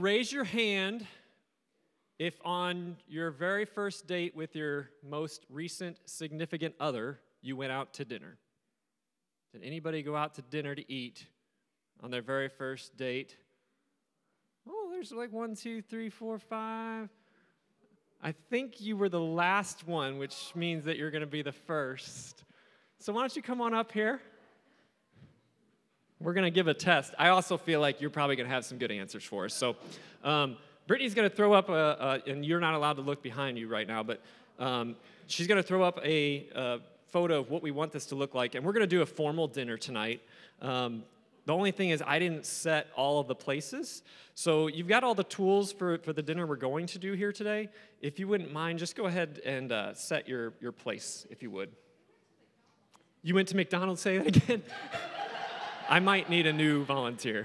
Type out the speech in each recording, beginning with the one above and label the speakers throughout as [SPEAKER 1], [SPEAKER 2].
[SPEAKER 1] Raise your hand if on your very first date with your most recent significant other, you went out to dinner. Did anybody go out to dinner to eat on their very first date? Oh, there's like 1, 2, 3, 4, 5. I think you were the last one, which means that you're going to be the first. So why don't you come on up here? We're going to give a test. I also feel like you're probably going to have some good answers for us. So Brittany's going to throw up and you're not allowed to look behind you right now, but she's going to throw up a photo of what we want this to look like. And we're going to do a formal dinner tonight. The only thing is I didn't set all of the places. So you've got all the tools for the dinner we're going to do here today. If you wouldn't mind, just go ahead and set your place, if you would. You went to McDonald's, say that again? I might need a new volunteer.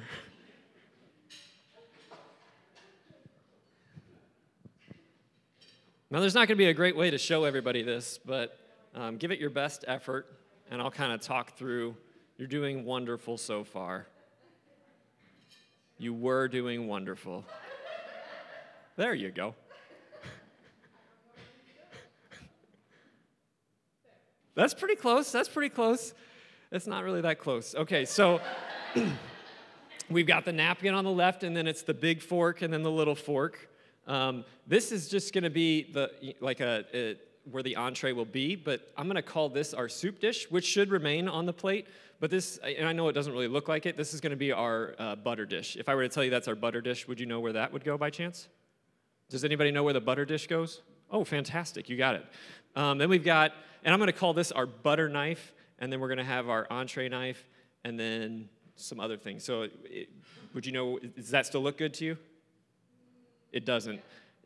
[SPEAKER 1] Now, there's not going to be a great way to show everybody this, but give it your best effort, and I'll kind of talk through. You're doing wonderful so far. You were doing wonderful. There you go. That's pretty close. That's pretty close. It's not really that close. Okay, so we've got the napkin on the left, and then it's the big fork and then the little fork. This is just going to be where the entree will be, but I'm going to call this our soup dish, which should remain on the plate. But this, and I know it doesn't really look like it, this is going to be our butter dish. If I were to tell you that's our butter dish, would you know where that would go by chance? Does anybody know where the butter dish goes? Oh, fantastic, you got it. Then we've got, and I'm going to call this our butter knife, and then we're going to have our entree knife, and then some other things. So would you know, does that still look good to you? It doesn't.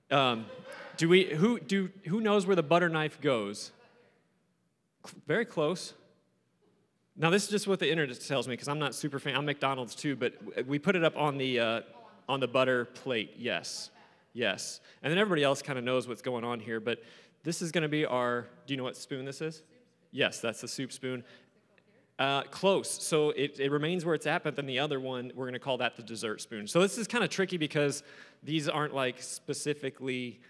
[SPEAKER 1] Who knows where the butter knife goes? Very close. Now, this is just what the internet tells me, because I'm not super fan. I'm McDonald's too, but we put it up on the butter plate. Yes. And then everybody else kind of knows what's going on here, but this is going to be our, do you know what spoon this is? Yes, that's the soup spoon. Close. So it remains where it's at, but then the other one, we're going to call that the dessert spoon. So this is kind of tricky because these aren't like specifically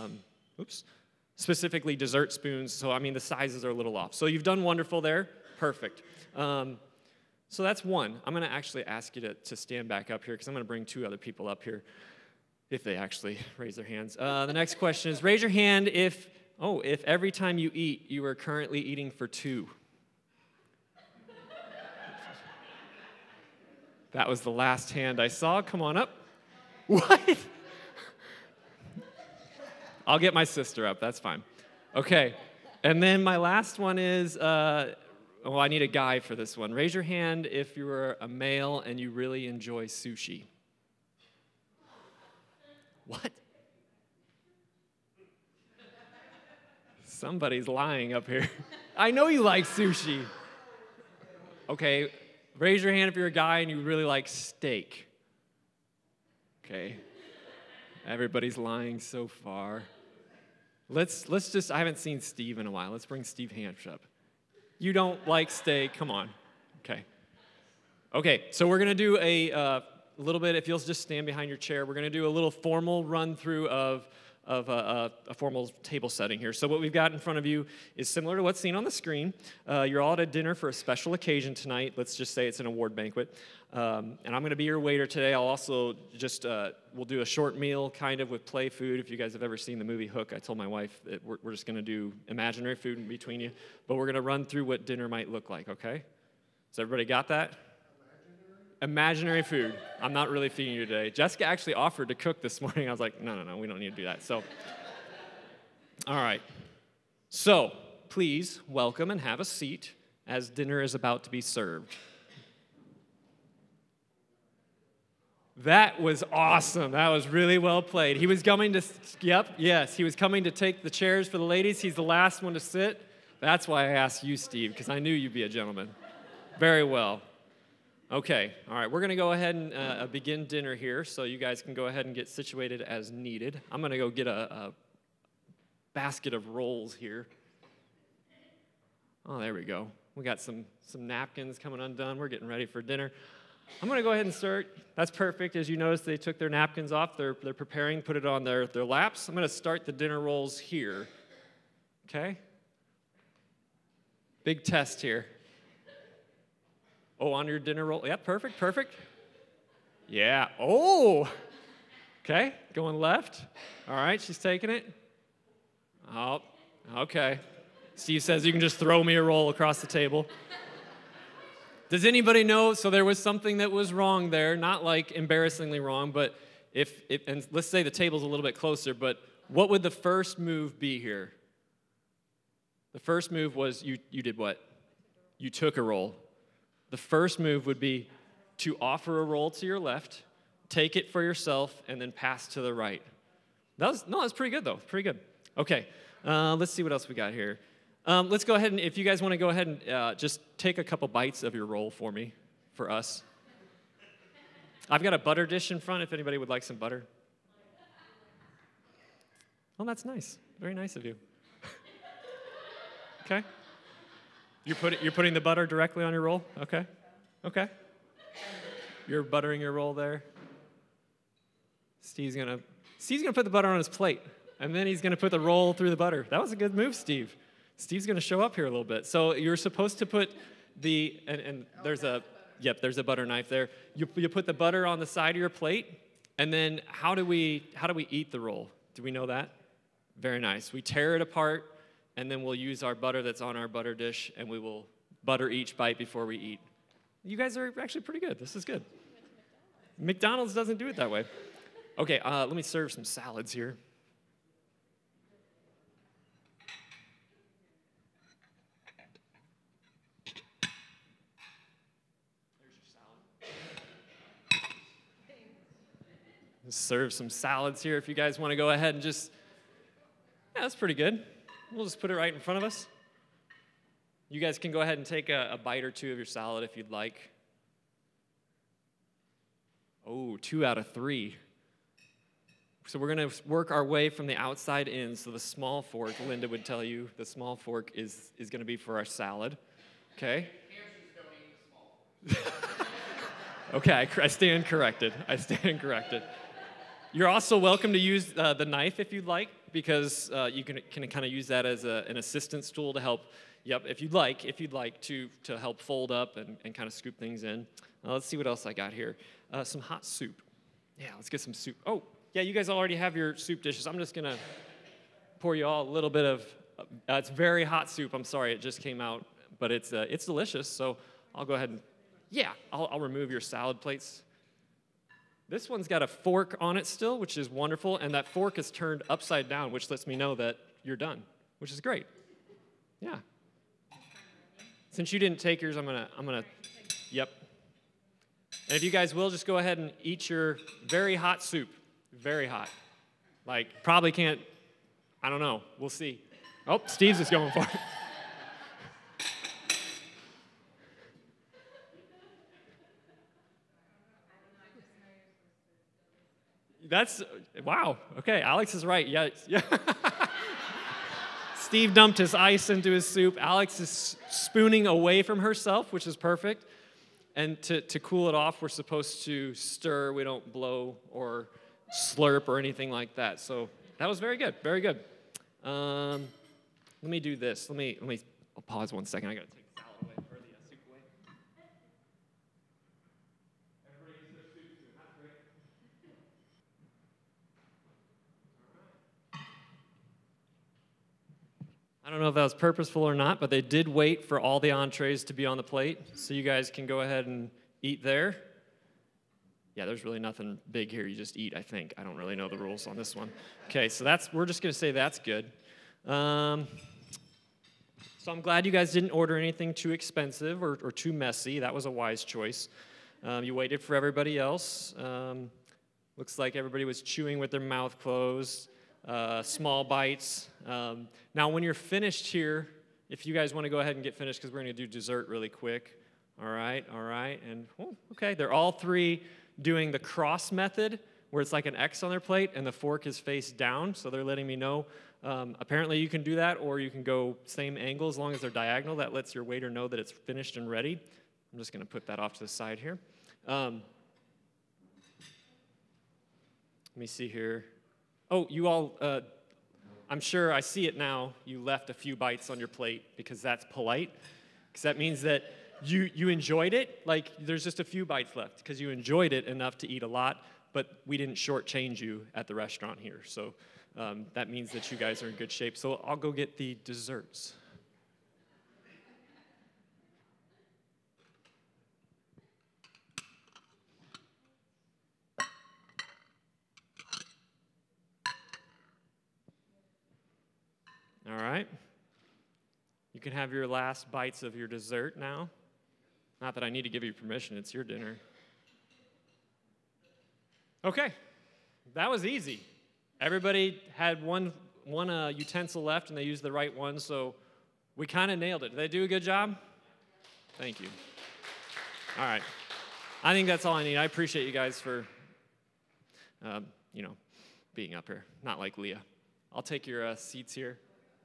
[SPEAKER 1] dessert spoons. So, I mean, the sizes are a little off. So you've done wonderful there. Perfect. So that's one. I'm going to actually ask you to stand back up here because I'm going to bring 2 other people up here if they actually raise their hands. The next question is, raise your hand if every time you eat, you are currently eating for 2. That was the last hand I saw. Come on up. What? I'll get my sister up. That's fine. Okay. And then my last one is, I need a guy for this one. Raise your hand if you are a male and you really enjoy sushi. What? Somebody's lying up here. I know you like sushi. Okay. Raise your hand if you're a guy and you really like steak. Okay. Everybody's lying so far. Let's just, I haven't seen Steve in a while. Let's bring Steve Hansch up. You don't like steak, come on. Okay, so we're going to do a little bit, if you'll just stand behind your chair, we're going to do a little formal run-through of a formal table setting here. So what we've got in front of you is similar to what's seen on the screen. You're all at a dinner for a special occasion tonight. Let's just say it's an award banquet. And I'm going to be your waiter today. I'll also just, we'll do a short meal kind of with play food. If you guys have ever seen the movie Hook, I told my wife that we're just going to do imaginary food in between you. But we're going to run through what dinner might look like, okay? So everybody got that? Imaginary food. I'm not really feeding you today. Jessica actually offered to cook this morning. I was like, no, we don't need to do that. So, all right. So, please welcome and have a seat as dinner is about to be served. That was awesome. That was really well played. He was coming to, he was coming to take the chairs for the ladies. He's the last one to sit. That's why I asked you, Steve, because I knew you'd be a gentleman. Very well. Okay, all right, we're going to go ahead and begin dinner here, so you guys can go ahead and get situated as needed. I'm going to go get a basket of rolls here. Oh, there we go. We got some napkins coming undone. We're getting ready for dinner. I'm going to go ahead and start. That's perfect. As you notice, they took their napkins off. They're preparing, put it on their laps. I'm going to start the dinner rolls here. Okay? Big test here. Oh, on your dinner roll. Yeah, perfect, perfect. Yeah. Oh! Okay, going left. All right, she's taking it. Oh, okay. Steve says you can just throw me a roll across the table. Does anybody know? So there was something that was wrong there, not like embarrassingly wrong, but and let's say the table's a little bit closer, but what would the first move be here? The first move was you did what? You took a roll. The first move would be to offer a roll to your left, take it for yourself, and then pass to the right. That's pretty good, though. Pretty good. Okay, let's see what else we got here. Let's go ahead and, if you guys want to go ahead and just take a couple bites of your roll for me, for us. I've got a butter dish in front if anybody would like some butter. Oh, that's nice. Very nice of you. Okay. You're putting the butter directly on your roll? Okay. Okay. You're buttering your roll there. Steve's gonna put the butter on his plate, and then he's gonna put the roll through the butter. That was a good move, Steve. Steve's gonna show up here a little bit. So you're supposed to put and there's a butter knife there. You put the butter on the side of your plate, and then how do we eat the roll? Do we know that? Very nice. We tear it apart, and then we'll use our butter that's on our butter dish, and we will butter each bite before we eat. You guys are actually pretty good. This is good. McDonald's doesn't do it that way. Okay, let me serve some salads here. There's your salad. Let's serve some salads here if you guys want to go ahead and just, yeah, that's pretty good. We'll just put it right in front of us. You guys can go ahead and take a bite or two of your salad if you'd like. Oh, 2 out of 3. So we're going to work our way from the outside in. So the small fork, Linda would tell you, the small fork is going to be for our salad. Okay? Okay, I stand corrected. I stand corrected. You're also welcome to use the knife if you'd like, because you can kind of use that as an assistance tool to help. Yep, if you'd like to help fold up and kind of scoop things in. Let's see what else I got here. Some hot soup. Yeah, let's get some soup. Oh, yeah, you guys already have your soup dishes. I'm just gonna pour you all a little bit of. It's very hot soup. I'm sorry, it just came out, but it's delicious. So I'll go ahead and I'll remove your salad plates. This one's got a fork on it still, which is wonderful, and that fork is turned upside down, which lets me know that you're done, which is great. Yeah. Since you didn't take yours, I'm gonna. Yep. And if you guys will, just go ahead and eat your very hot soup. Very hot. Like, probably can't, I don't know. We'll see. Oh, Steve's is going for it. That's, wow. Okay, Alex is right. Yeah. Steve dumped his ice into his soup. Alex is spooning away from herself, which is perfect. And to cool it off, we're supposed to stir. We don't blow or slurp or anything like that. So that was very good, very good. Let me do this. I'll pause 1 second. I gotta take the salad away, or the soup away. Everybody gets their soup soon. That's great. I don't know if that was purposeful or not, but they did wait for all the entrees to be on the plate, so you guys can go ahead and eat there. Yeah, there's really nothing big here. You just eat, I think. I don't really know the rules on this one. Okay, so we're just going to say that's good. So I'm glad you guys didn't order anything too expensive or too messy. That was a wise choice. You waited for everybody else. Looks like everybody was chewing with their mouth closed. Small bites. Now, when you're finished here, if you guys want to go ahead and get finished, because we're going to do dessert really quick. All right, and okay, they're all three doing the cross method, where it's like an X on their plate, and the fork is face down, so they're letting me know. Apparently, you can do that, or you can go same angle as long as they're diagonal. That lets your waiter know that it's finished and ready. I'm just going to put that off to the side here. Let me see here. Oh, you all, I'm sure I see it now. You left a few bites on your plate because that's polite. Because that means that you enjoyed it. Like, there's just a few bites left because you enjoyed it enough to eat a lot, but we didn't shortchange you at the restaurant here. So that means that you guys are in good shape. So I'll go get the desserts. All right. You can have your last bites of your dessert now. Not that I need to give you permission, it's your dinner. Okay, that was easy. Everybody had one utensil left, and they used the right one, so we kind of nailed it. Did they do a good job? Thank you. All right. I think that's all I need. I appreciate you guys for, being up here. Not like Leah. I'll take your seats here.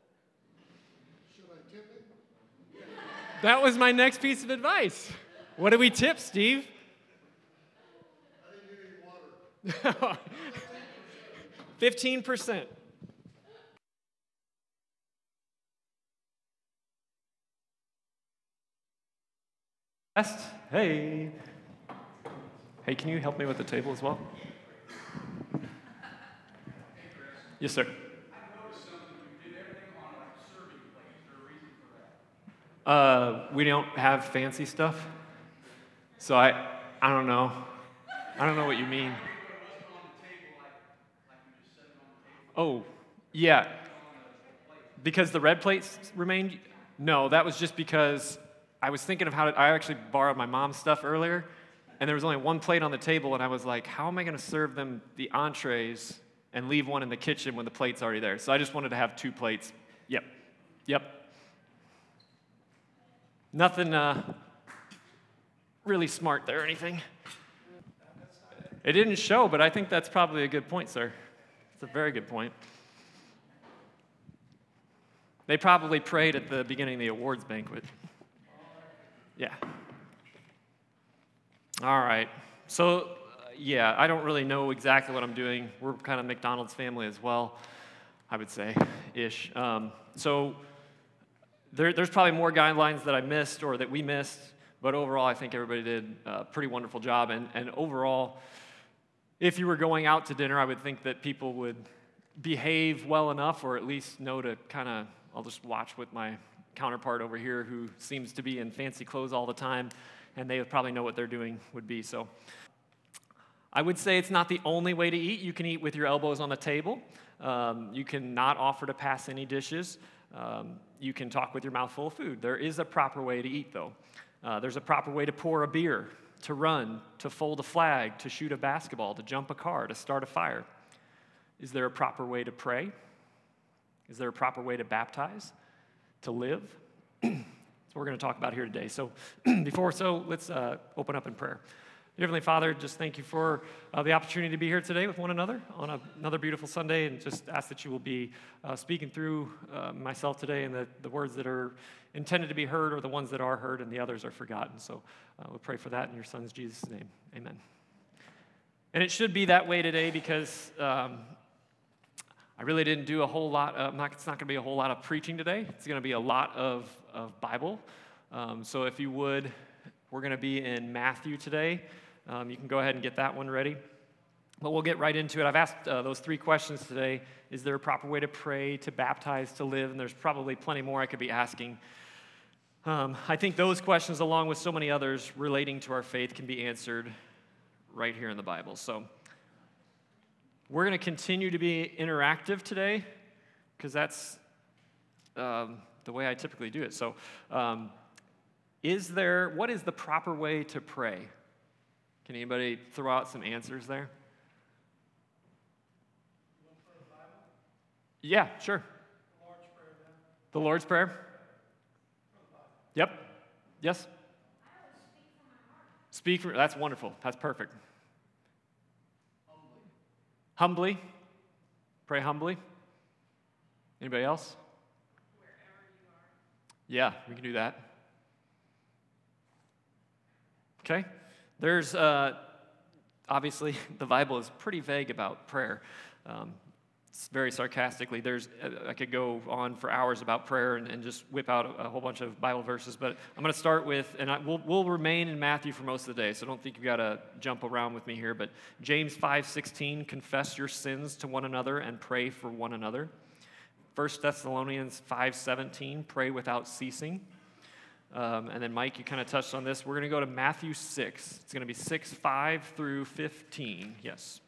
[SPEAKER 1] That was my next piece of advice. What do we tip, Steve? I didn't get any water. 15%. Hey. Hey, can you help me with the table as well? Yes, sir. We don't have fancy stuff, so I don't know. I don't know what you mean. Oh, yeah. Because the red plates remained? No, that was just because I was thinking of I actually borrowed my mom's stuff earlier, and there was only one plate on the table, and I was like, how am I going to serve them the entrees and leave one in the kitchen when the plate's already there? So I just wanted to have 2 plates. Yep. Nothing really smart there or anything. It didn't show, but I think that's probably a good point, sir. It's a very good point. They probably prayed at the beginning of the awards banquet. Yeah. All right. So, I don't really know exactly what I'm doing. We're kind of McDonald's family as well, I would say, ish. So there's probably more guidelines that I missed or that we missed, but overall I think everybody did a pretty wonderful job. And overall, if you were going out to dinner, I would think that people would behave well enough, or at least know to kind of, I'll just watch with my counterpart over here who seems to be in fancy clothes all the time, and they would probably know what they're doing would be. So I would say it's not the only way to eat. You can eat with your elbows on the table. You can not offer to pass any dishes. You can talk with your mouth full of food. There is a proper way to eat, though. There's a proper way to pour a beer, to run, to fold a flag, to shoot a basketball, to jump a car, to start a fire. Is there a proper way to pray? Is there a proper way to baptize, to live? That's what we're going to talk about here today. So let's open up in prayer. Dear Heavenly Father, just thank you for the opportunity to be here today with one another on another beautiful Sunday, and just ask that you will be speaking through myself today, and the words that are intended to be heard are the ones that are heard, and the others are forgotten. So we'll pray for that in your Son's Jesus' name. Amen. And it should be that way today because I really didn't do a whole lot. It's not going to be a whole lot of preaching today. It's going to be a lot of Bible. So if you would, we're going to be in Matthew today. You can go ahead and get that one ready. But we'll get right into it. I've asked those 3 questions today. Is there a proper way to pray, to baptize, to live? And there's probably plenty more I could be asking. I think those questions, along with so many others relating to our faith, can be answered right here in the Bible. So we're going to continue to be interactive today because that's the way I typically do it. So what is the proper way to pray? Can anybody throw out some answers there? Yeah, sure. The Lord's Prayer. Yep. Yes? Speak from, that's wonderful. That's perfect. Humbly. Pray humbly. Anybody else?
[SPEAKER 2] Wherever you are.
[SPEAKER 1] Yeah, we can do that. Okay. There's obviously the Bible is pretty vague about prayer. It's very sarcastically. I could go on for hours about prayer and just whip out a whole bunch of Bible verses, but I'm going to start with, and we'll remain in Matthew for most of the day, so don't think you've got to jump around with me here, but James 5:16, confess your sins to one another and pray for one another. 1 Thessalonians 5:17, pray without ceasing. And then Mike, you kind of touched on this. We're going to go to Matthew 6. It's going to be 6:5 through 15. Yes.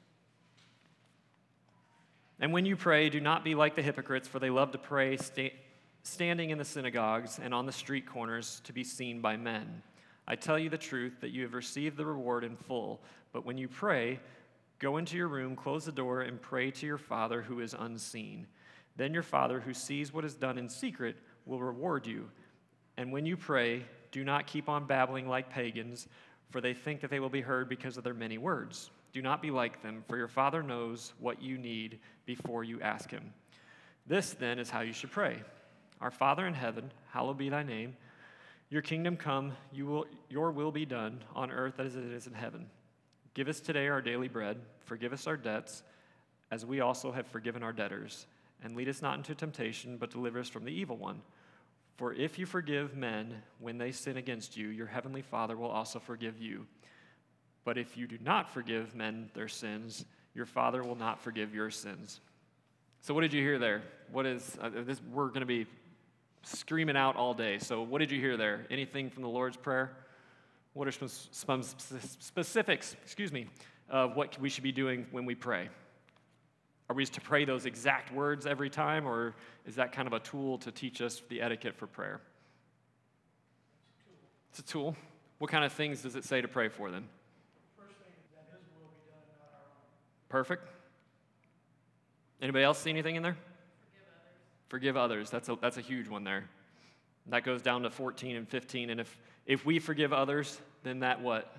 [SPEAKER 1] And when you pray, do not be like the hypocrites, for they love to pray standing in the synagogues and on the street corners to be seen by men. I tell you the truth that you have received the reward in full. But when you pray, go into your room, close the door, and pray to your Father who is unseen. Then your Father who sees what is done in secret will reward you. And when you pray, do not keep on babbling like pagans, for they think that they will be heard because of their many words. Do not be like them, for your Father knows what you need before you ask him. This, then, is how you should pray. Our Father in heaven, hallowed be thy name. Your kingdom come, your will be done on earth as it is in heaven. Give us today our daily bread. Forgive us our debts, as we also have forgiven our debtors. And lead us not into temptation, but deliver us from the evil one. For if you forgive men when they sin against you, your heavenly Father will also forgive you. But if you do not forgive men their sins, your Father will not forgive your sins. So what did you hear there? What is this? We're going to be screaming out all day. So what did you hear there? Anything from the Lord's Prayer? What are some specifics, of what we should be doing when we pray? Are we to pray those exact words every time, or is that kind of a tool to teach us the etiquette for prayer? It's a tool. What kind of things does it say to pray for then?
[SPEAKER 3] First thing, that his will be done, not our own.
[SPEAKER 1] Perfect. Anybody else see anything in there? Forgive others. That's a huge one there. That goes down to 14 and 15. And if we forgive others, then that what?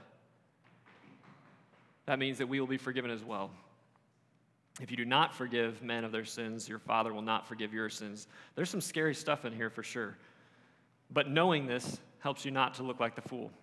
[SPEAKER 1] That means that we will be forgiven as well. If you do not forgive men of their sins, your Father will not forgive your sins. There's some scary stuff in here for sure. But knowing this helps you not to look like the fool.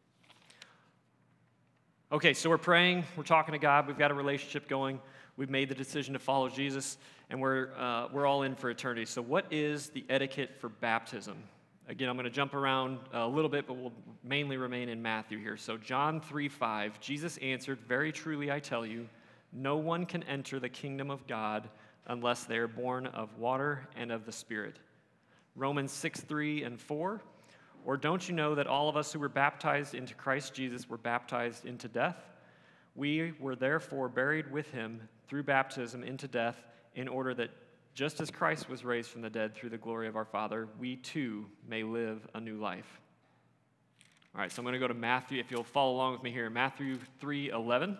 [SPEAKER 1] Okay, so we're praying, we're talking to God, we've got a relationship going, we've made the decision to follow Jesus, and we're all in for eternity. So what is the etiquette for baptism? Again, I'm going to jump around a little bit, but we'll mainly remain in Matthew here. So John 3:5, Jesus answered, very truly I tell you, no one can enter the kingdom of God unless they are born of water and of the Spirit. Romans 6:3 and 4, or don't you know that all of us who were baptized into Christ Jesus were baptized into death? We were therefore buried with him through baptism into death, in order that just as Christ was raised from the dead through the glory of our Father, we too may live a new life. All right, so I'm going to go to Matthew, if you'll follow along with me here. Matthew 3:11.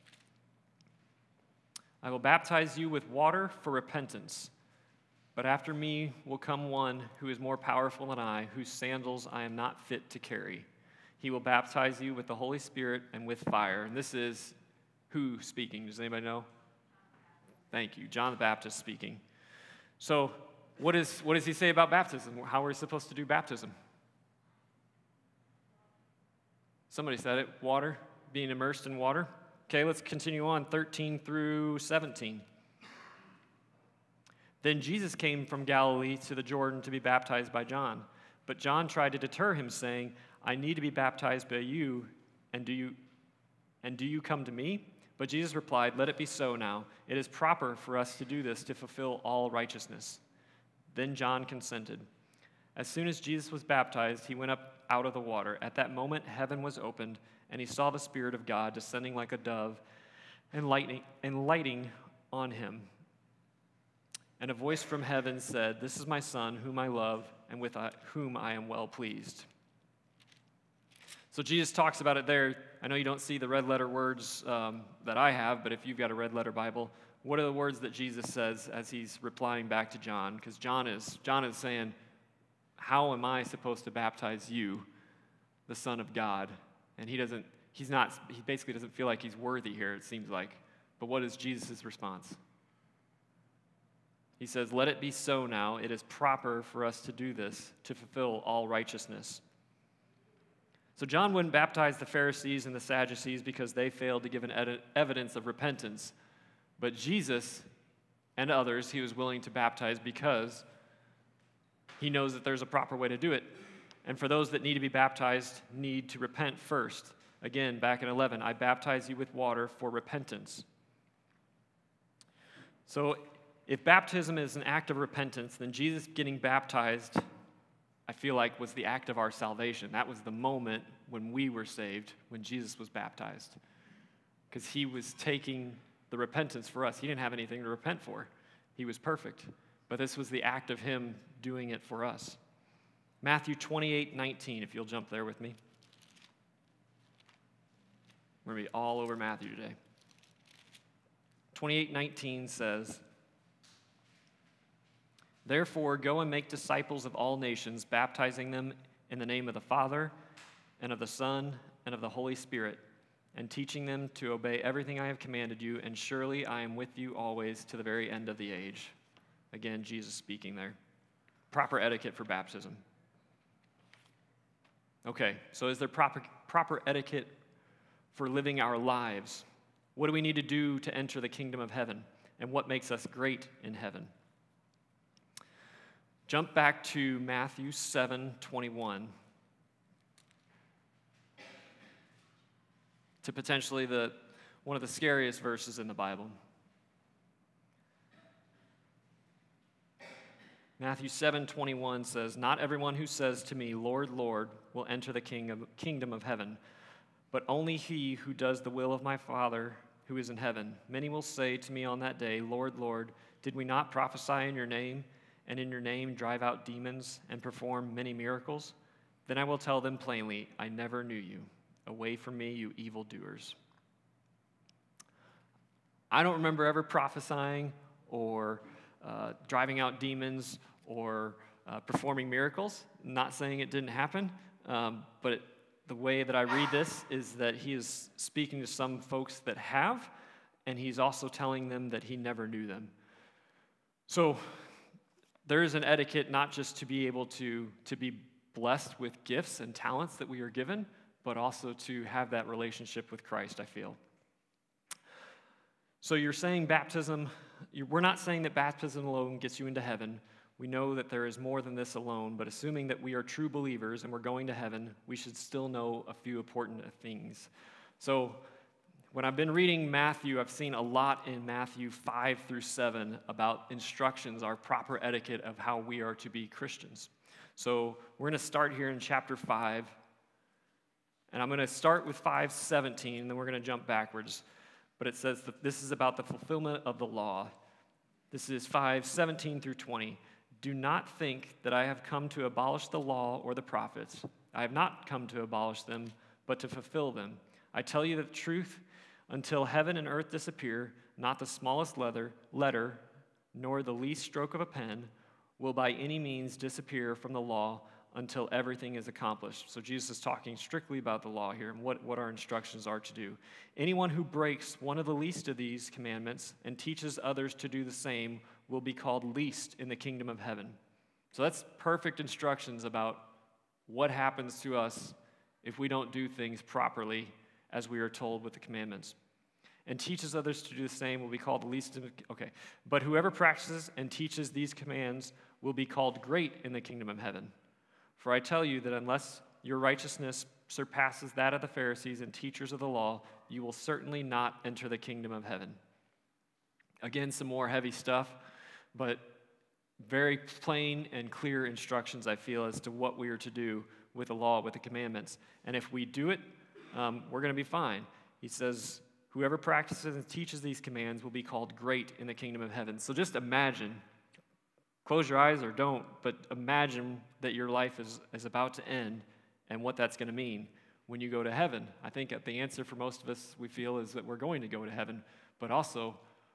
[SPEAKER 1] I will baptize you with water for repentance, but after me will come one who is more powerful than I, whose sandals I am not fit to carry. He will baptize you with the Holy Spirit and with fire. And this is who speaking? Does anybody know? Thank you. John the Baptist speaking. So what does he say about baptism? How are we supposed to do baptism? Somebody said it. Water, being immersed in water. Okay, let's continue on, 13 through 17. Then Jesus came from Galilee to the Jordan to be baptized by John. But John tried to deter him, saying, I need to be baptized by you, and do you come to me? But Jesus replied, let it be so now. It is proper for us to do this to fulfill all righteousness. Then John consented. As soon as Jesus was baptized, he went up out of the water. At that moment, heaven was opened, and he saw the Spirit of God descending like a dove and lighting on him. And a voice from heaven said, this is my Son, whom I love, and with whom I am well pleased. So Jesus talks about it there. I know you don't see the red letter words that I have, but if you've got a red letter Bible, what are the words that Jesus says as he's replying back to John? Because John is saying, how am I supposed to baptize you, the Son of God? And he basically doesn't feel like he's worthy here, it seems like. But what is Jesus' response? He says, let it be so now. It is proper for us to do this to fulfill all righteousness. So John wouldn't baptize the Pharisees and the Sadducees because they failed to give an evidence of repentance. But Jesus and others he was willing to baptize because he knows that there's a proper way to do it. And for those that need to be baptized, need to repent first. Again, back in 11, I baptize you with water for repentance. So if baptism is an act of repentance, then Jesus getting baptized, I feel like, was the act of our salvation. That was the moment when we were saved, when Jesus was baptized. Because he was taking the repentance for us. He didn't have anything to repent for. He was perfect. But this was the act of him doing it for us. Matthew 28:19, if you'll jump there with me. We're going to be all over Matthew today. 28:19 says, "Therefore, go and make disciples of all nations, baptizing them in the name of the Father, and of the Son, and of the Holy Spirit, and teaching them to obey everything I have commanded you, and surely I am with you always to the very end of the age." Again, Jesus speaking there. Proper etiquette for baptism. Okay, so is there proper etiquette for living our lives? What do we need to do to enter the kingdom of heaven? And what makes us great in heaven? Jump back to Matthew 7:21 to potentially one of the scariest verses in the Bible. Matthew 7:21 says, "Not everyone who says to me, 'Lord, Lord,' will enter the kingdom of heaven, but only he who does the will of my Father who is in heaven. Many will say to me on that day, 'Lord, Lord, did we not prophesy in your name, and in your name drive out demons and perform many miracles?' Then I will tell them plainly, 'I never knew you. Away from me, you evildoers.'" I don't remember ever prophesying or driving out demons or performing miracles. Not saying it didn't happen, but the way that I read this is that he is speaking to some folks that have, and he's also telling them that he never knew them. So there is an etiquette not just to be able to be blessed with gifts and talents that we are given, but also to have that relationship with Christ, I feel. So you're saying baptism, we're not saying that baptism alone gets you into heaven. We know that there is more than this alone, but assuming that we are true believers and we're going to heaven, we should still know a few important things. So when I've been reading Matthew, I've seen a lot in Matthew 5-7 about instructions, our proper etiquette of how we are to be Christians. So we're going to start here in chapter 5, and I'm going to start with 5:17, and then we're going to jump backwards. But it says that this is about the fulfillment of the law. This is 5:17-20. "Do not think that I have come to abolish the law or the prophets. I have not come to abolish them, but to fulfill them. I tell you the truth, until heaven and earth disappear, not the smallest letter, nor the least stroke of a pen, will by any means disappear from the law until everything is accomplished." So Jesus is talking strictly about the law here and what our instructions are to do. "Anyone who breaks one of the least of these commandments and teaches others to do the same will be called least in the kingdom of heaven." So that's perfect instructions about what happens to us if we don't do things properly as we are told with the commandments. "And teaches others to do the same will be called least in the, okay. But whoever practices and teaches these commands will be called great in the kingdom of heaven. For I tell you that unless your righteousness surpasses that of the Pharisees and teachers of the law, you will certainly not enter the kingdom of heaven." Again, some more heavy stuff, but very plain and clear instructions, I feel, as to what we are to do with the law, with the commandments. And if we do it, we're going to be fine. He says, whoever practices and teaches these commands will be called great in the kingdom of heaven. So just imagine, close your eyes or don't, but imagine that your life is about to end and what that's going to mean when you go to heaven. I think the answer for most of us, we feel, is that we're going to go to heaven. But also,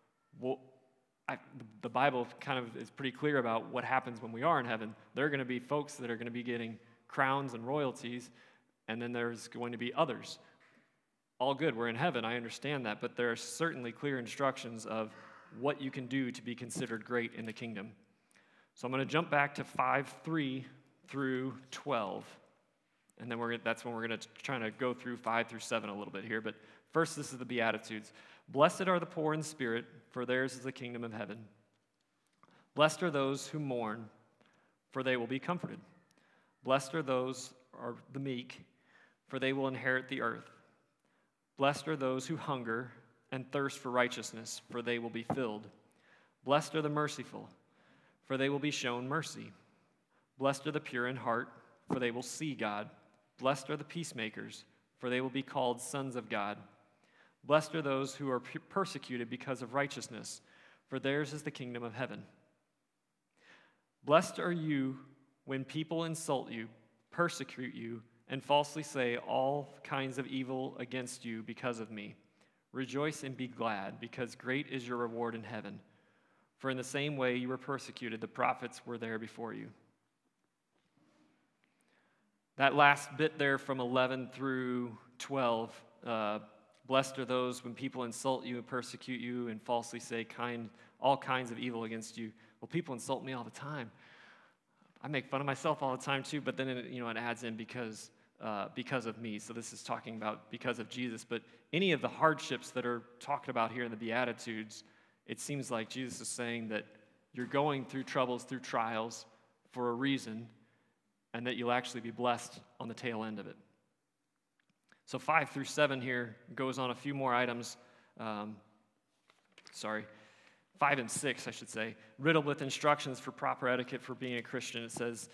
[SPEAKER 1] the Bible kind of is pretty clear about what happens when we are in heaven. There are going to be folks that are going to be getting crowns and royalties, and then there's going to be others. All good, we're in heaven, I understand that, but there are certainly clear instructions of what you can do to be considered great in the kingdom. So I'm going to jump back to 5:3-12. And then that's when we're going to try to go through 5 through 7 a little bit here. But first, this is the Beatitudes. Blessed are the poor in spirit, for theirs is the kingdom of heaven. Blessed are those who mourn, for they will be comforted. Blessed are those are the meek, for they will inherit the earth. Blessed are those who hunger and thirst for righteousness, for they will be filled. Blessed are the merciful, for they will be shown mercy. Blessed are the pure in heart, for they will see God. Blessed are the peacemakers, for they will be called sons of God. Blessed are those who are persecuted because of righteousness, for theirs is the kingdom of heaven. Blessed are you when people insult you, persecute you, and falsely say all kinds of evil against you because of me. Rejoice and be glad, because great is your reward in heaven. For in the same way you were persecuted, the prophets were there before you. That last bit there from 11 through 12, blessed are those when people insult you and persecute you and falsely say all kinds of evil against you. Well, people insult me all the time. I make fun of myself all the time too, but then it adds in because of me. So this is talking about because of Jesus. But any of the hardships that are talked about here in the Beatitudes, it seems like Jesus is saying that you're going through troubles, through trials for a reason, and that you'll actually be blessed on the tail end of it. So 5 through 7 here goes on a few more items. 5 and 6, I should say, riddled with instructions for proper etiquette for being a Christian. It says,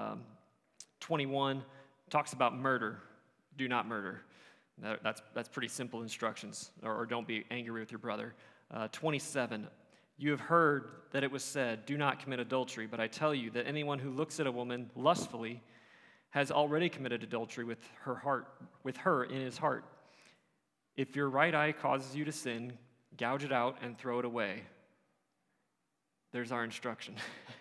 [SPEAKER 1] 21 talks about murder. Do not murder. That's pretty simple instructions. Or don't be angry with your brother. 27, you have heard that it was said, do not commit adultery, but I tell you that anyone who looks at a woman lustfully has already committed adultery with her in his heart. If your right eye causes you to sin, gouge it out and throw it away. There's our instruction.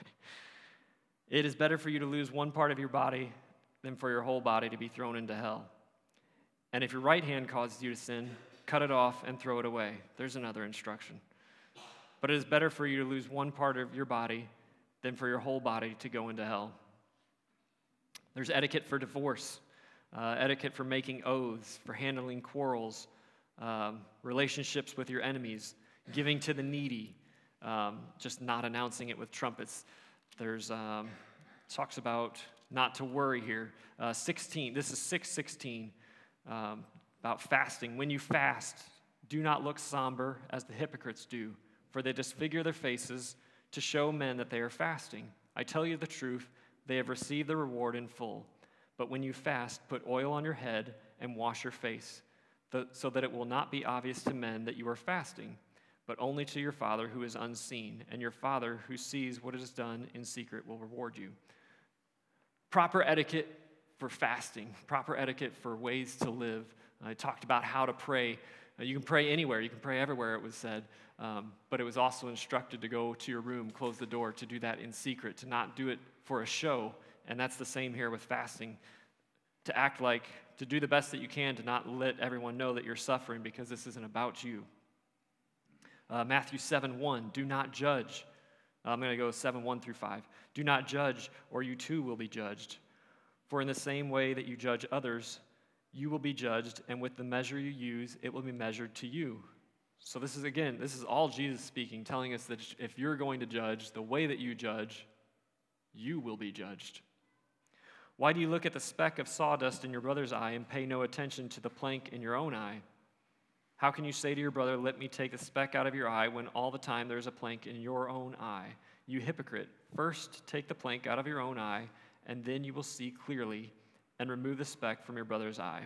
[SPEAKER 1] It is better for you to lose one part of your body than for your whole body to be thrown into hell. And if your right hand causes you to sin, cut it off and throw it away. There's another instruction. But it is better for you to lose one part of your body than for your whole body to go into hell. There's etiquette for divorce, etiquette for making oaths, for handling quarrels, relationships with your enemies, giving to the needy, just not announcing it with trumpets. There's talks about not to worry here. 16, this is 6:16, about fasting. When you fast, do not look somber as the hypocrites do, for they disfigure their faces to show men that they are fasting. I tell you the truth, they have received the reward in full. But when you fast, put oil on your head and wash your face, so that it will not be obvious to men that you are fasting, but only to your Father who is unseen, and your Father who sees what is done in secret will reward you. Proper etiquette for fasting, proper etiquette for ways to live. I talked about how to pray. You can pray anywhere, you can pray everywhere, it was said, but it was also instructed to go to your room, close the door, to do that in secret, to not do it for a show, and that's the same here with fasting, to do the best that you can to not let everyone know that you're suffering because this isn't about you. Matthew 7:1, do not judge. I'm going to go 7:1 through 5. Do not judge, or you too will be judged. For in the same way that you judge others, you will be judged, and with the measure you use, it will be measured to you. So this is all Jesus speaking, telling us that if you're going to judge, the way that you judge, you will be judged. Why do you look at the speck of sawdust in your brother's eye and pay no attention to the plank in your own eye? How can you say to your brother, let me take the speck out of your eye, when all the time there's a plank in your own eye? You hypocrite, first take the plank out of your own eye, and then you will see clearly and remove the speck from your brother's eye.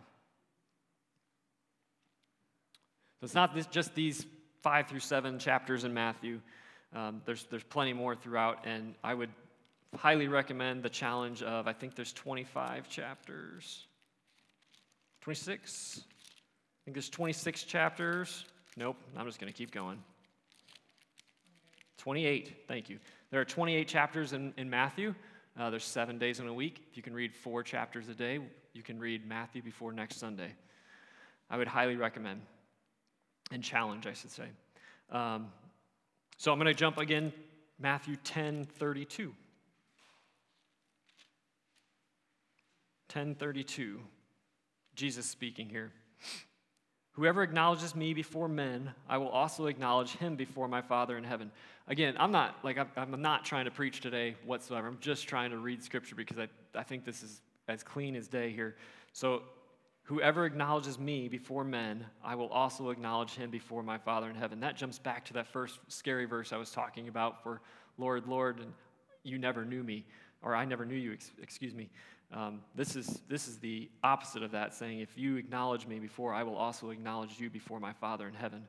[SPEAKER 1] So it's not just these 5 through 7 chapters in Matthew. There's plenty more throughout, and I would highly recommend the challenge of, I think there's 25 chapters. 26? I think there's 26 chapters. Nope, I'm just going to keep going. 28, thank you. There are 28 chapters in Matthew. There's 7 days in a week. If you can read 4 chapters a day, you can read Matthew before next Sunday. I would highly recommend, and challenge, I should say. So I'm going to jump again, Matthew 10:32. 10:32. Jesus speaking here. Whoever acknowledges me before men, I will also acknowledge him before my Father in heaven. Again, I'm not trying to preach today whatsoever. I'm just trying to read Scripture because I think this is as clean as day here. So whoever acknowledges me before men, I will also acknowledge him before my Father in heaven. That jumps back to that first scary verse I was talking about for Lord, Lord, and you never knew me, or I never knew you, excuse me. This is the opposite of that, saying, if you acknowledge me before, I will also acknowledge you before my Father in heaven.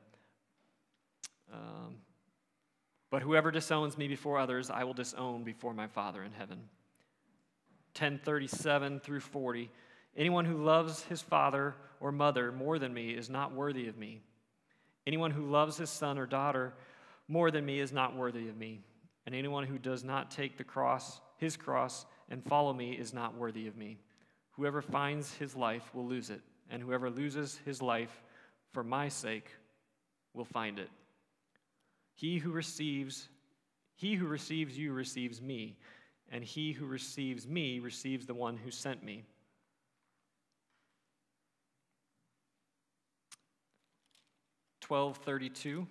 [SPEAKER 1] But whoever disowns me before others, I will disown before my Father in heaven. 10:37 through 40. Anyone who loves his father or mother more than me is not worthy of me. Anyone who loves his son or daughter more than me is not worthy of me. And anyone who does not take his cross, and follow me is not worthy of me. Whoever finds his life will lose it, and whoever loses his life for my sake will find it. He who receives you receives me, and he who receives me receives the one who sent me. $12.32.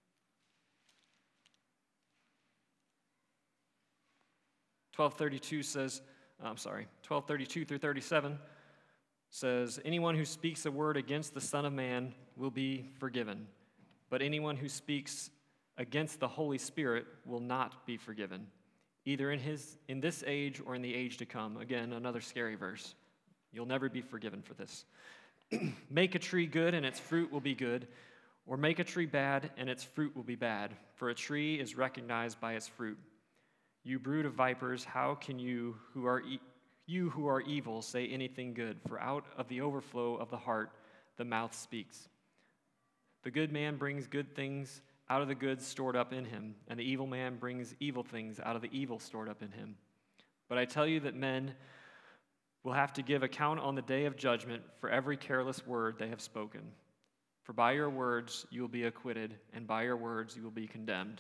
[SPEAKER 1] 12:32 through 37 says, anyone who speaks a word against the Son of Man will be forgiven, but anyone who speaks against the Holy Spirit will not be forgiven, either in this age or in the age to come. Again, another scary verse. You'll never be forgiven for this. Make a tree good and its fruit will be good, or make a tree bad and its fruit will be bad, for a tree is recognized by its fruit. You brood of vipers, how can you who are evil say anything good? For out of the overflow of the heart, the mouth speaks. The good man brings good things out of the good stored up in him, and the evil man brings evil things out of the evil stored up in him. But I tell you that men will have to give account on the day of judgment for every careless word they have spoken. For by your words you will be acquitted, and by your words you will be condemned.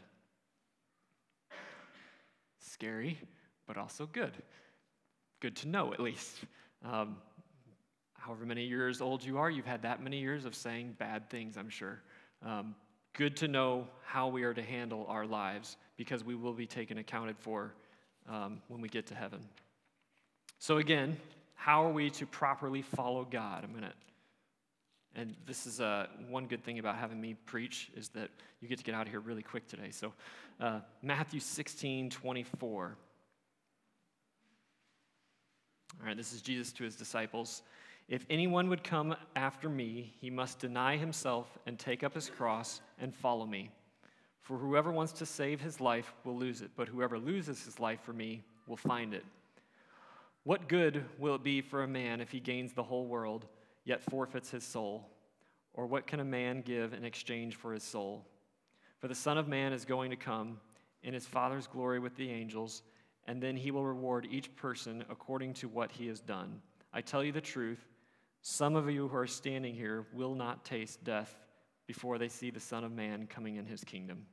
[SPEAKER 1] Scary, but also good. Good to know, at least. However many years old you are, you've had that many years of saying bad things, I'm sure. Good to know how we are to handle our lives, because we will be taken accounted for when we get to heaven. So again, how are we to properly follow God? And this is one good thing about having me preach, is that you get to get out of here really quick today. So Matthew 16:24. All right, this is Jesus to his disciples. If anyone would come after me, he must deny himself and take up his cross and follow me. For whoever wants to save his life will lose it, but whoever loses his life for me will find it. What good will it be for a man if he gains the whole world, yet forfeits his soul? Or what can a man give in exchange for his soul? For the Son of Man is going to come in his Father's glory with the angels, and then he will reward each person according to what he has done. I tell you the truth, some of you who are standing here will not taste death before they see the Son of Man coming in his kingdom.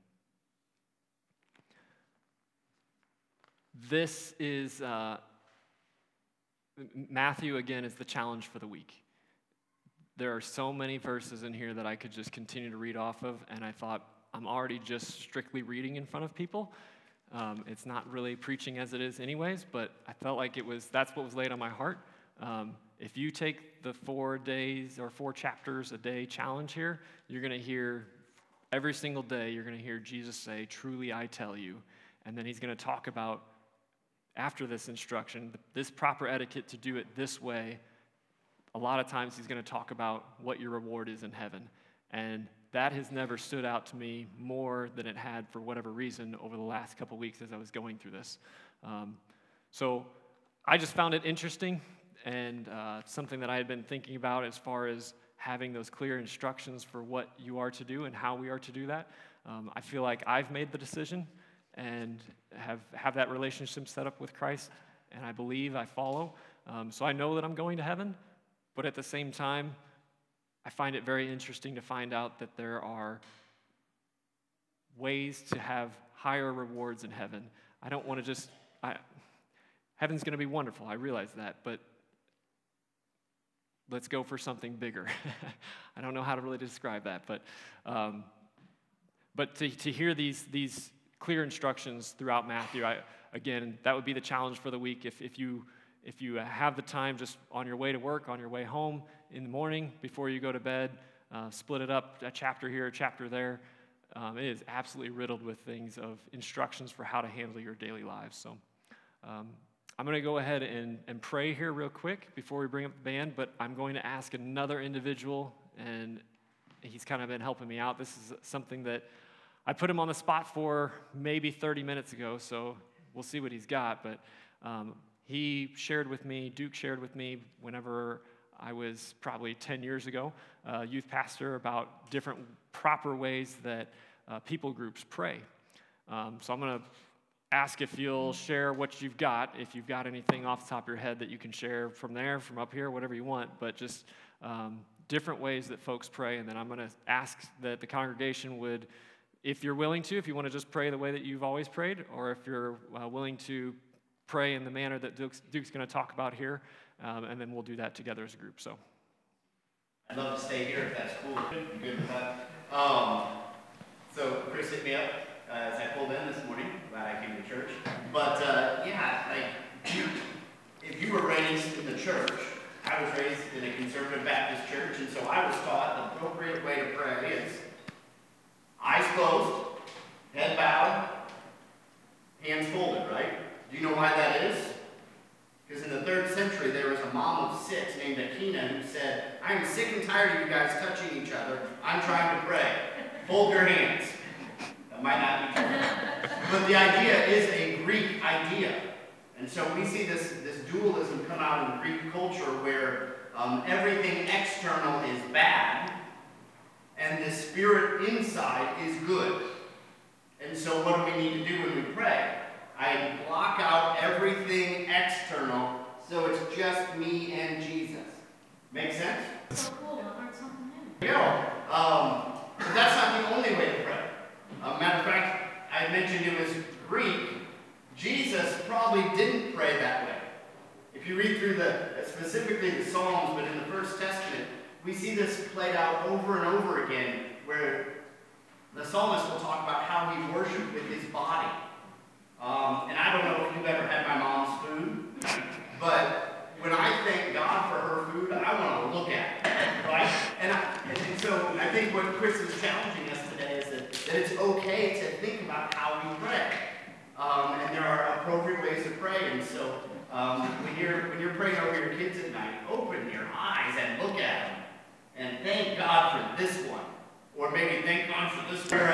[SPEAKER 1] This is, Matthew, again, is the challenge for the week. There are so many verses in here that I could just continue to read off of, and I thought, I'm already just strictly reading in front of people. It's not really preaching as it is anyways, but I felt like that's what was laid on my heart. If you take the 4 days or 4 chapters a day challenge here, you're going to hear, every single day, you're going to hear Jesus say, truly I tell you. And then he's going to talk about, after this instruction, this proper etiquette to do it this way. A lot of times he's going to talk about what your reward is in heaven. And that has never stood out to me more than it had for whatever reason over the last couple weeks as I was going through this. So I just found it interesting and something that I had been thinking about as far as having those clear instructions for what you are to do and how we are to do that. I feel like I've made the decision and have that relationship set up with Christ, and I believe I follow. So I know that I'm going to heaven, but at the same time, I find it very interesting to find out that there are ways to have higher rewards in heaven. I don't want to heaven's going to be wonderful, I realize that, but let's go for something bigger. I don't know how to really describe that, but to hear these clear instructions throughout Matthew, again, that would be the challenge for the week. If you have the time, just on your way to work, on your way home in the morning, before you go to bed, split it up, a chapter here, a chapter there. It is absolutely riddled with things of instructions for how to handle your daily lives. So I'm going to go ahead and pray here real quick before we bring up the band, but I'm going to ask another individual, and he's kind of been helping me out. This is something that I put him on the spot for maybe 30 minutes ago, so we'll see what he's got. But he shared with me, Duke shared with me whenever I was probably 10 years ago, youth pastor, about different proper ways that people groups pray. So I'm going to ask if you'll share what you've got, if you've got anything off the top of your head that you can share from there, from up here, whatever you want, but just different ways that folks pray. And then I'm going to ask that the congregation would, if you're willing to, if you want to just pray the way that you've always prayed, or if you're willing to pray in the manner that Duke's going to talk about here, and then we'll do that together as a group. So
[SPEAKER 4] I'd love to stay here if that's cool. You good with that? So Chris hit me up as I pulled in this morning. Glad I came to church. But yeah, like if you were raised in the church, I was raised in a conservative Baptist church, and so I was taught the appropriate way to pray is eyes closed, head bowed, hands folded, right? Do you know why that is? Because in the 3rd century, there was a mom of 6 named Akina who said, I'm sick and tired of you guys touching each other. I'm trying to pray. Fold your hands. That might not be true. But the idea is a Greek idea. And so we see this dualism come out in Greek culture where everything external is bad and the spirit inside is good. And so what do we need to do when we pray? I block out everything external, so it's just me and Jesus. Make sense?
[SPEAKER 2] So cool, I learned something new.
[SPEAKER 4] There you go. But that's not the only way to pray. Matter of fact, I mentioned it was Greek. Jesus probably didn't pray that way. If you read through specifically the Psalms, but in the First Testament, we see this played out over and over again, where the psalmist will talk about how he worshiped with his body. And I don't know if you've ever had my mom's food, but when I thank God for her food, I want to look at it, right? And so I think what Chris is challenging us today is that it's okay to think about how we pray. And there are appropriate ways to pray. And so when you're praying over your kids at night, open your eyes and look at them. And thank God for this one. Or maybe thank God for this one.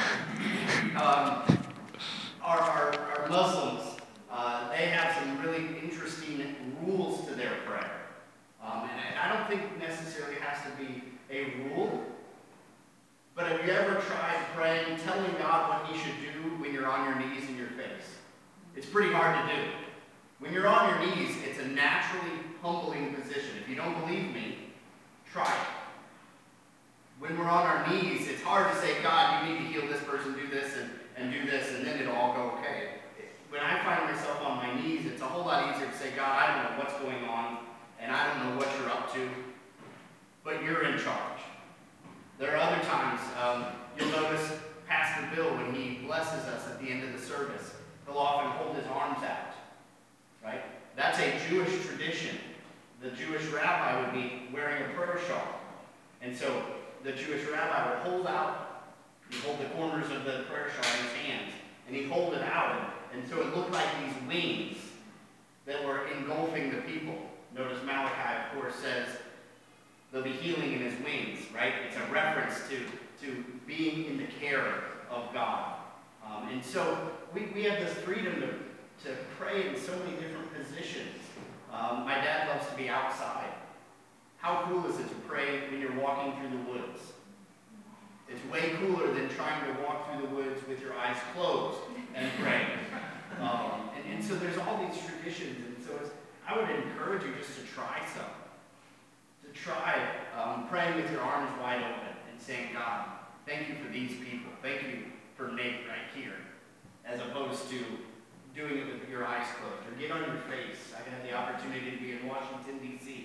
[SPEAKER 4] Our Muslims, they have some really interesting rules to their prayer. And I don't think necessarily has to be a rule. But have you ever tried praying, telling God what he should do when you're on your knees in your face? It's pretty hard to do. When you're on your knees, it's a naturally humbling position. If you don't believe me, try it. When we're on our knees, it's hard to say, God, you need to heal this person, do this, and do this, and then it'll all go okay. When I find myself on my knees, it's a whole lot easier to say, God, I don't know what's going on, and I don't know what you're up to, but you're in charge. There are other times, you'll notice Pastor Bill, when he blesses us at the end of the service, he'll often hold his arms out, right? That's a Jewish tradition. The Jewish rabbi would be wearing a prayer shawl. And so the Jewish rabbi would hold out, he'd hold the corners of the prayer shawl in his hands, and he'd hold it out, and so it looked like these wings that were engulfing the people. Notice Malachi, of course, says there'll be healing in his wings, right? It's a reference to being in the care of God. And so we have this freedom to pray in so many different positions. My dad loves to be outside. How cool is it to pray when you're walking through the woods? It's way cooler than trying to walk through the woods with your eyes closed and praying. And so there's all these traditions, and so I would encourage you just to try some. To try praying with your arms wide open and saying, God, thank you for these people. Thank you for Nate right here. As opposed to doing it with your eyes closed. Or get on your face. I had the opportunity to be in Washington, D.C.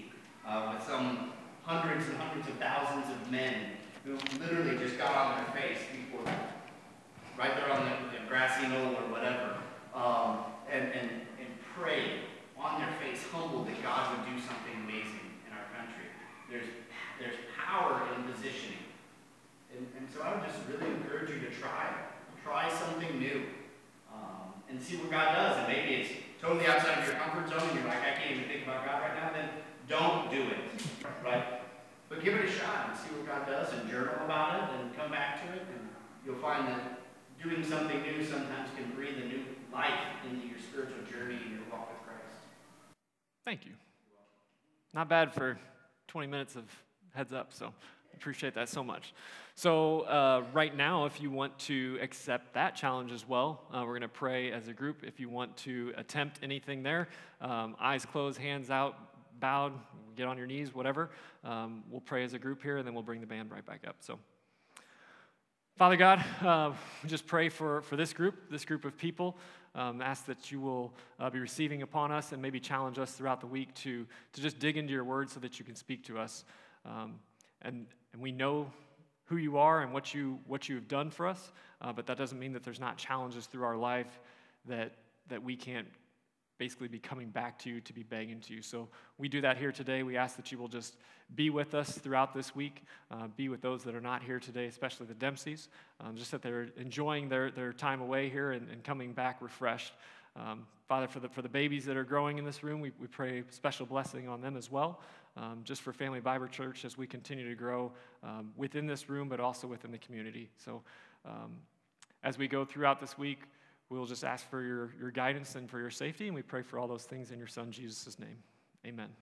[SPEAKER 4] with some hundreds and hundreds of thousands of men who literally just got on their face before, right there on the grassy knoll or whatever, and prayed on their face, humbled that God would do something amazing in our country. There's power in positioning. And so I would just really encourage you to try something new, and see what God does. And maybe it's totally outside of your comfort zone, and you're like, I can't even think about God right now, then don't do it, right? But give it a shot and see what God does, and journal about it, and come back to it, and you'll find that doing something new sometimes can breathe a new life into your spiritual journey and your walk with Christ.
[SPEAKER 1] Thank you. Not bad for 20 minutes of heads up, so appreciate that so much. So right now, if you want to accept that challenge as well, we're going to pray as a group. If you want to attempt anything there, eyes closed, hands out, bowed, get on your knees, whatever. We'll pray as a group here, and then we'll bring the band right back up. So, Father God, we just pray for this group of people. Ask that you will be receiving upon us and maybe challenge us throughout the week to just dig into your word so that you can speak to us. And we know who you are and what you've done for us, but that doesn't mean that there's not challenges through our life that we can't basically be coming back to you to be begging to you. So we do that here today. We ask that you will just be with us throughout this week, be with those that are not here today, especially the Dempseys, just that they're enjoying their time away here and coming back refreshed. Father, for the babies that are growing in this room, we pray special blessing on them as well, just for Family Bible Church as we continue to grow within this room, but also within the community. So as we go throughout this week, we'll just ask for your guidance and for your safety, and we pray for all those things in your Son, Jesus' name. Amen.